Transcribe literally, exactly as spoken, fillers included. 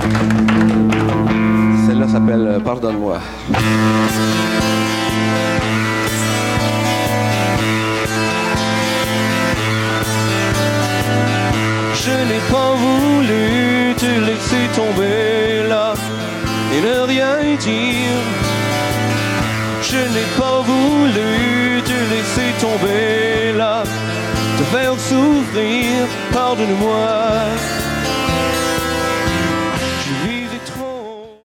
Celle-là s'appelle euh, Pardonne-moi. Je n'ai pas voulu te laisser tomber là et ne rien dire. Je n'ai pas voulu te laisser tomber là, te faire souffrir, pardonne-moi.